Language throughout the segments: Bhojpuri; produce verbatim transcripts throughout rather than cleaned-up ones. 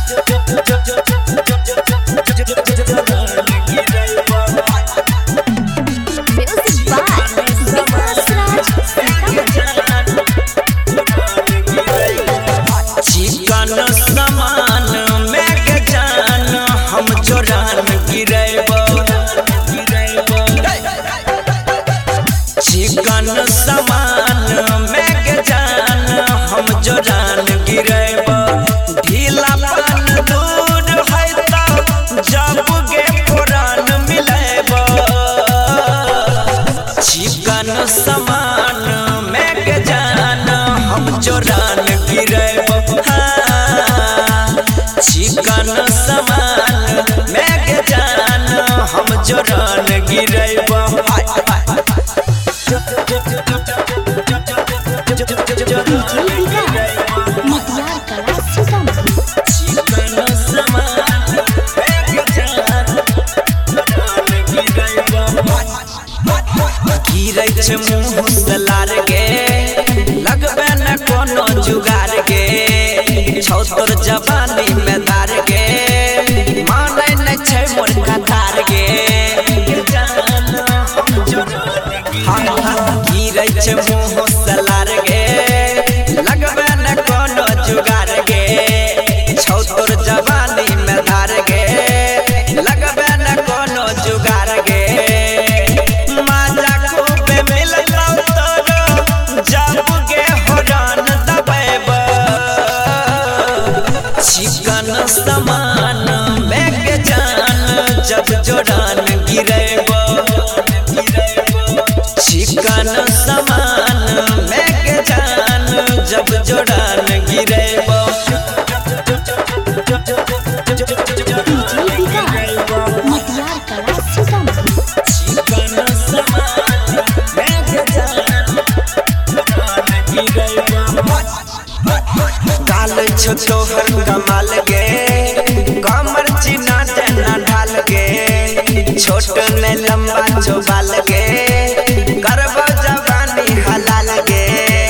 चिकन समान में के जान हम जोरान गिरैब ढीला पान दूर है तो जब गे पुरान मिलैब चिकन समान में के जान हम जोरान गिरैब चिकन समान में के जान हम जोरान गिरैब गिरै छै मुँह सलार गे लगबे न कोनो जुगार गे छौ तोर जवानी में दार गे मानै न छै मोर कतार गे गिरै छै मुँह सलार गे लगबे न कोनो जुगार गे छौ तोर जवानी में दार गे लगबे न कोनो जुगार गे चिकन समान में के जान जब जोरान गिरैब चिकन समान में के जान जब जोरान गिरैब चिकन समान में के जान गिरैब डाल छो तोहर कमाल गे कमर चिना टेना ढाल गे छोट ने लंबा चौबाल गे करबो जवानी हलाल गे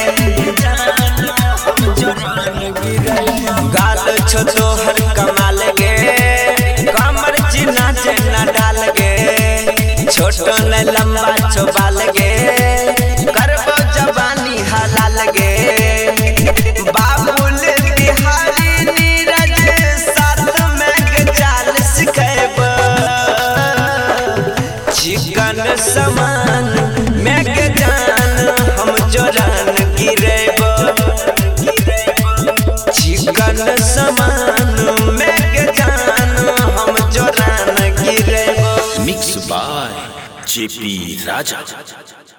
गाल छो तोहर कमाल गे कमर चिना टेना ढाल गे छोट ने लंबा चौबाल गे करबो जवानी हलाल गे बाबुल बिहारी नीरज साथ में के चाल सिखैब चिकन समान में के जान हम जोरान गिरैब चिकन समान में के जान हम जोरान गिरैब। Mix by JP Raja.